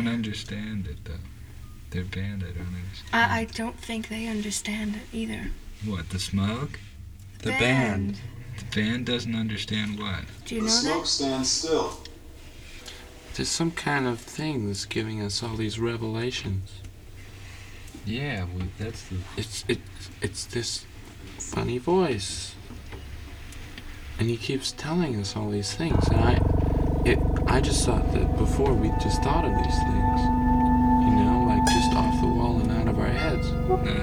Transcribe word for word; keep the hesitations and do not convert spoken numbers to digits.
don't understand it, though. Their band, I don't understand. I, I don't think they understand it either. What, the smoke? The band. The band doesn't understand what? Do you The know smoke that? stands still. There's some kind of thing that's giving us all these revelations. Yeah, well, that's the... It's it it's this funny voice, and he keeps telling us all these things. And I, it I just thought that before we just thought of these things, you know, like just off the wall and out of our heads. No,